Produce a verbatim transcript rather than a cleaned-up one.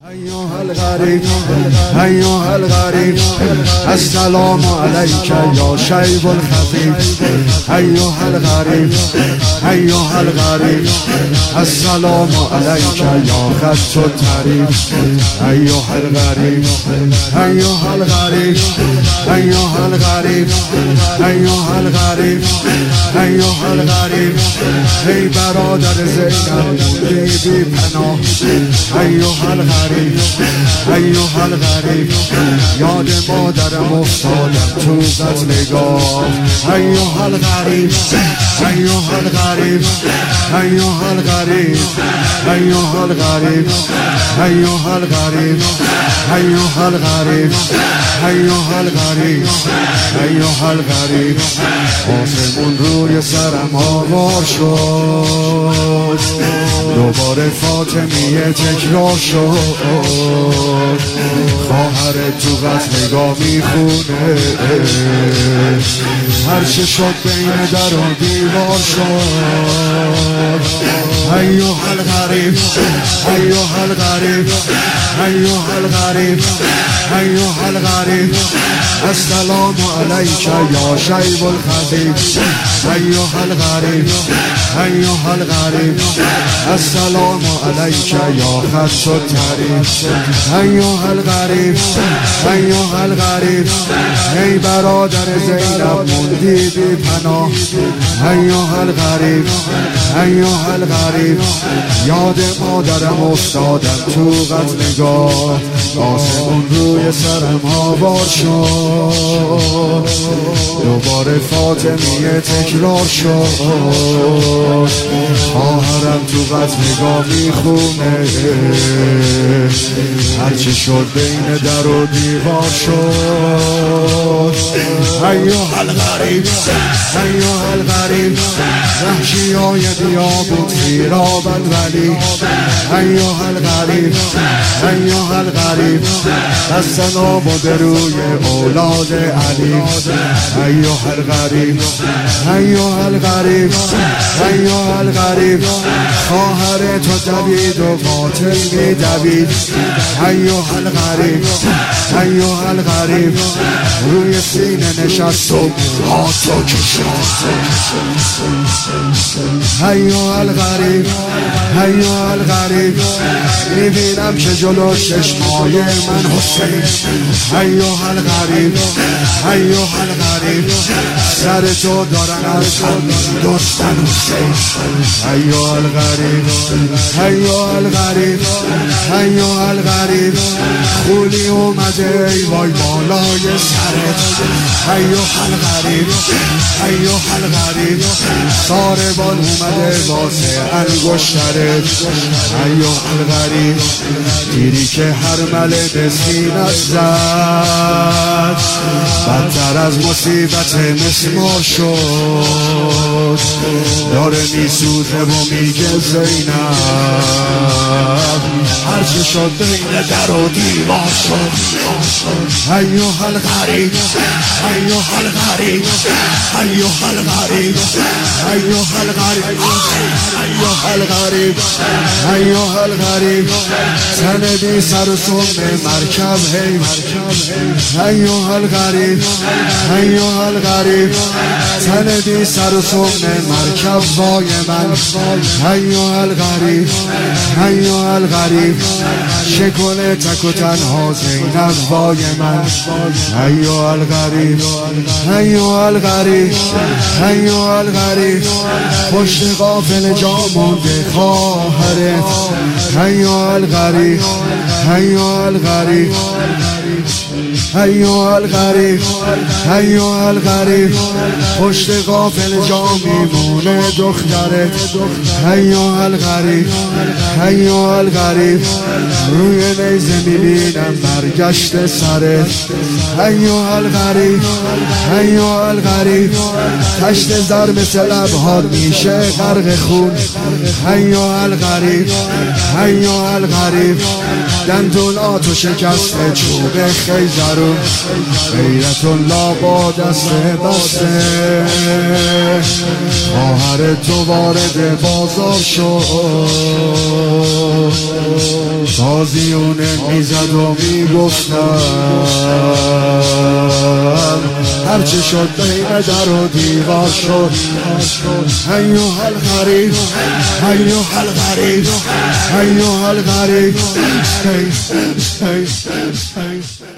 أيها الغريب أيها الغريب السلام عليك يا شيب الخفيف. أيها الغريب أيها الغريب السلام عليك يا خط الطريف. أيها الغريب أيها الغريب أيها الغريب أيها الغريب أيها الغريب ای برادر زینب موندی بی پناه. أيها الغريب أيها الغريب یاد مادرم افتادم تو قتلگاه. أيها الغريب أيها الغريب أيها الغريب أيها الغريب أيها الغريب أيها الغريب أيها الغريب أيها الغريب آسمون روی سرم آوار شد، دوباره فاطمیه تکرار شد. خواهرت تو قتلگاه میخونه، هرچه شد بین در و دیوار شد. أيها الغريب أيها الغريب أيها الغريب أيها الغريب السلام عليك يا شيب الخفيف. أيها الغريب أيها الغريب السلام عليك يا خط الطريف. أيها الغريب أيها الغريب ای برادر زینب موندی بی پناه. أيها الغريب أيها الغريب یاد مادرم افتادم تو قتلگاه. آسمون روی سرم آوار شد، دوباره فاطمیه تکرار شد. خواهرم تو قتلگاه میخونه، هرچی شد بین در و دیوار شد. أيها الغريب أيها الغريب وحشی های دیابود خیرابد ولی. أيها الغريب أيها الغريب دست نابوده روی اولاد علی. أيها الغريب أيها الغريب أيها الغريب خواهر تو دوید و قاتل می دوید. أيها الغريب أيها الغريب روی سینه نشست و هاتو کشید. أيها الغريب أيها الغريب میبینم که جلو چشمای من حسین. أيها الغريب أيها الغريب سر تو دارن از هم دوستن حسین. أيها الغريب أيها الغريب أيها الغريب خولی اومده ای وای بالای سرت. أيها الغريب أيها الغريب ساربان اومده واسه انگشترت. أيها الغريب تیری که هر مله به سینت زد بدتر از مصیبت مسمار شد. داره میسوزه و میگه زینب هرچه شد بین در و دیوار شد. أيها الغريب أيها الغريب أيها الغريب أيها الغريب أيها الغريب أيها الغريب تن بی سر و سم مرکب هی. أيها الغريب أيها الغريب تن بی سر و سم مرکب وای من. أيها الغريب أيها الغريب شکل تک و تنها زینب وای من. أيها الغريب أيها الغريب أيها الغريب پشت قافل جا مونده خواهرت. أيها الغريب أيها الغريب أيها الغريب أيها الغريب پشت قافل جا میمونه دخترت. أيها الغريب أيها الغريب روی نیزه میبینم برگشت سرت. أيها الغريب أيها الغريب تشت زر مثل لبهات میشه غرق خون. أيها الغريب أيها الغريب دندوناتو شکسته چوب خیزرون غیرت الله با دست بسته خواهر تو وارد بازار شد تازیونه میزد و میگفتم هرچه شد بین در و دیوار شد ایوه الغریب ایوه الغریب ایوه الغریب